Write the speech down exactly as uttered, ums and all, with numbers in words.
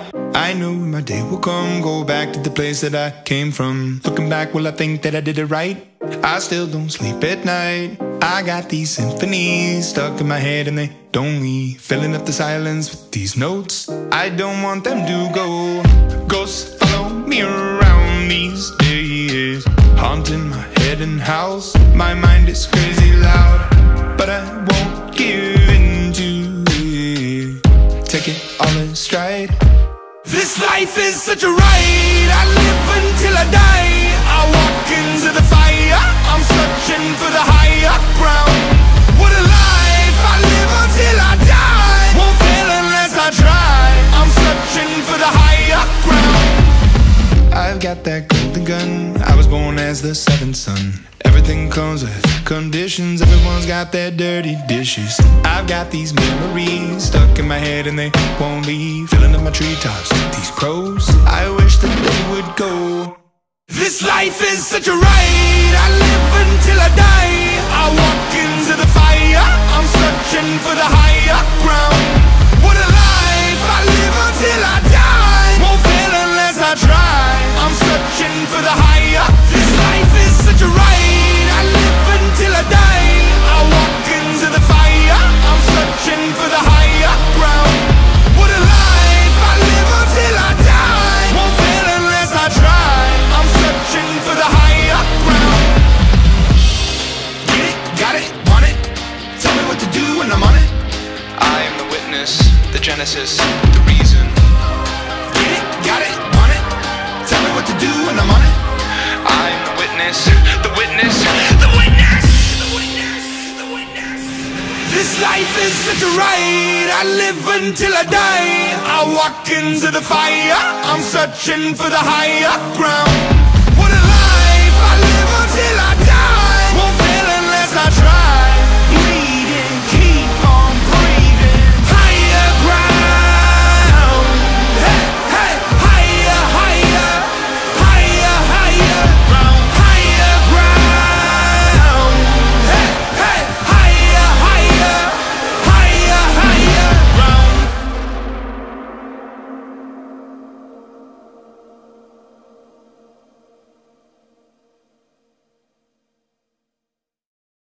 I know my day will come, go back to the place that I came from. Looking back, will I think that I did it right? I still don't sleep at night. I got these symphonies stuck in my head and they don't leave, filling up the silence with these notes. I don't want them to go. Ghosts follow me around these days, haunting my head and house. My mind is crazy loud, but I won't give in to it. Take it all in stride. This life is such a ride. I live until I die. I walk into the fire. I'm searching for the higher ground. What a life. I live until I die. Won't fail unless I try. I'm searching for the higher ground. I've got that golden gun. I was born as the seventh son. Everything comes with conditions. Everyone's got their dirty dishes. I've got these memories stuck in my head and they won't leave, filling up my treetops with these crows. I wish that they would go. This life is such a ride. I live until I die. I walk into the fire. I'm searching for the higher ground. What a life. I live until I die. Won't fail unless I try. I'm searching for the higher. This life is such a ride. I live until I die. I walk into the fire. I'm searching for the higher ground. What a life. I live until I die. Won't fail unless I try. I'm searching for the higher ground. Get it, got it, want it. Tell me what to do when I'm on it. I am the witness, the genesis, the reason. Get it, got it, want it. Tell me what to do when I'm on it. I am the witness, the witness, the witness, the witness, the witness. This life is such a ride. I live until I die. I walk into the fire. I'm searching for the higher ground.